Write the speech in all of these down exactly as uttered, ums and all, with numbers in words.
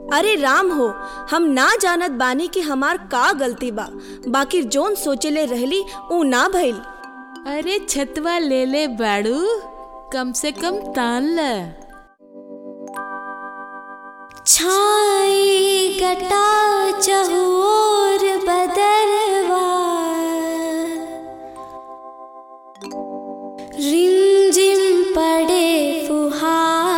अरे राम हो, हम ना जानत बानी कि हमार का गलती बा, बाकी जोन सोचले रहली ऊ ना भइल। अरे छतवा ले ले बाड़ू, कम से कम तान ल। छाई गटा चहुओर बदरवा, रिमझिम पड़े फुहार,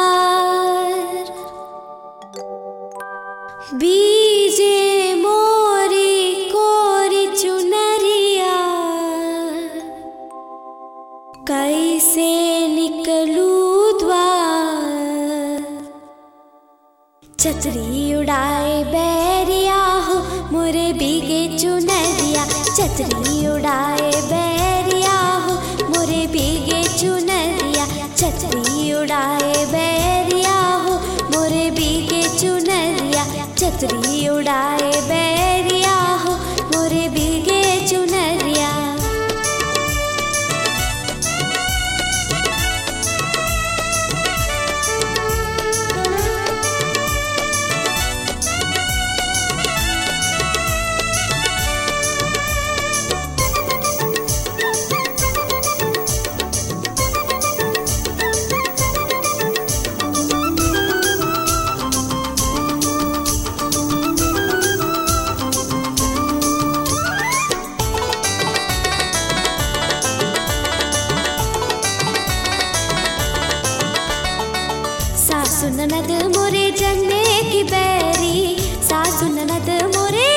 बीजे मोरी कोरी चुनरिया, कैसे निकलूं द्वार। छतरी उड़ाए बैरिया हो मोरे भीगे चुनरिया, छतरी उड़ाए बैरिया हो मोरे भीगे चुनरिया, छतरी उड़ाए बैरिया हो मोरे भीगे चुनरिया, छतरी उड़ाए बैरिया हो मोरे भीगे चुनरिया। सासु ननद मोरे जन्मे की बैरी, सासु ननद मोरे,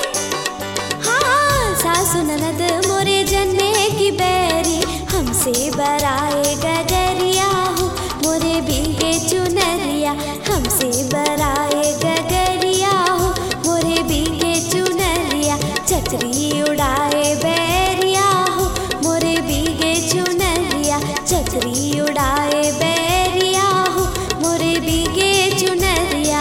हाँ सासु ननद मोरे जन्मे की बैरी, हमसे बराए गगरिया हो मोरे भीगे चुनरिया, हमसे बराए गगरिया हो मोरे भीगे चुनरिया, छतरी उड़ाए बैरिया हो मोरे भीगे चुनरिया, छतरी उड़ाए बैरिया हो मोरे भीगे चुनरिया।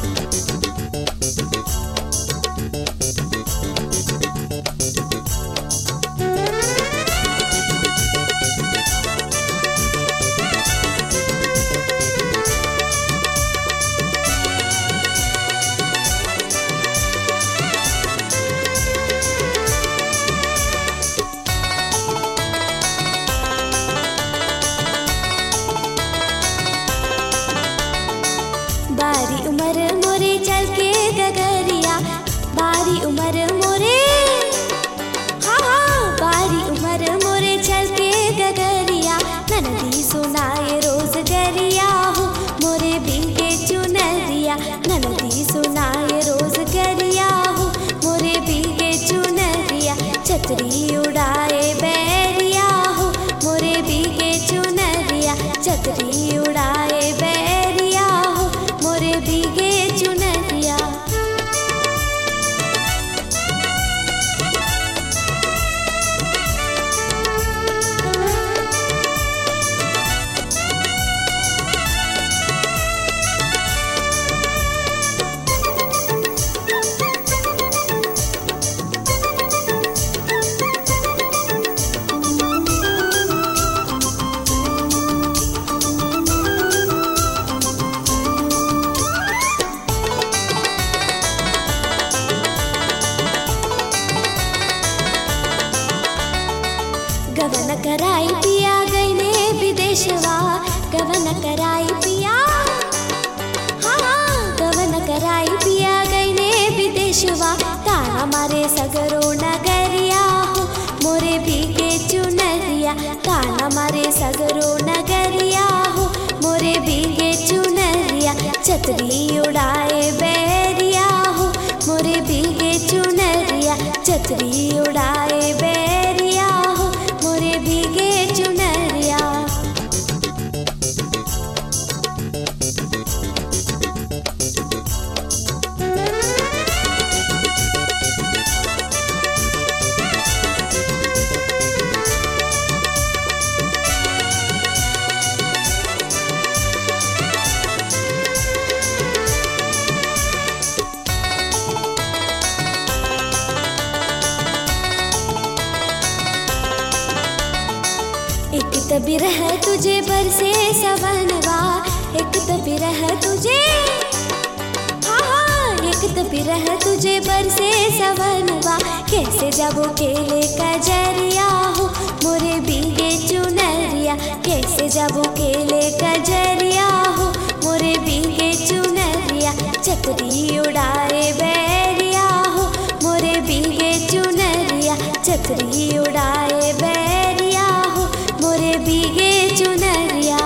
बारी उमर मोरे चल के गगरिया, बारी उमर मोरे, हाँ हाँ बारी उमर मोरे चल के गगरिया, ननदी सुनाए रोज गरिया हो मोरे भीगे चुनरिया, ननदी सुनाए रोज गरिया हो मोरे भीगे चुनरिया, छतरी उड़ाए बैरिया हो मोरे भीगे चुनरिया, छतरी उड़ाए बैरिया हो मोरे भीगे चुनरिया। गवन कराई पिया गईने विदेशवा, गवन कराई पिया, हाँ गवन कराई पिया गईने विदेशवा, ताना मारे सगरो नगरिया हो मोरे भीगे चुनरिया, ताना मारे सगरो नगरिया हो मोरे भीगे चुनरिया, छतरी उड़ाए बैरिया हो मोरे भीगे चुनरिया, छतरी उड़ाए बैरिया हो मोरे भीगे चुनरिया। एक तो बिरह तुझे बरसे सवनवा, एक तो बिरह तुझे, जाबो केले कजरिया हो मोरे बीगे चुनरिया, कैसे जाबो केले कजरिया हो मोरे बीगे चुनरिया, चकरी उड़ाए बैरिया हो मोरे बीगे चुनरिया, चकरी उड़ाए बैरिया हो मोरे बीगे चुनरिया।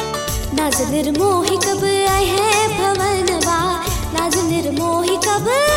नाज निर्मोही कब आए हैं भवनवा, नाज निर्मोही कब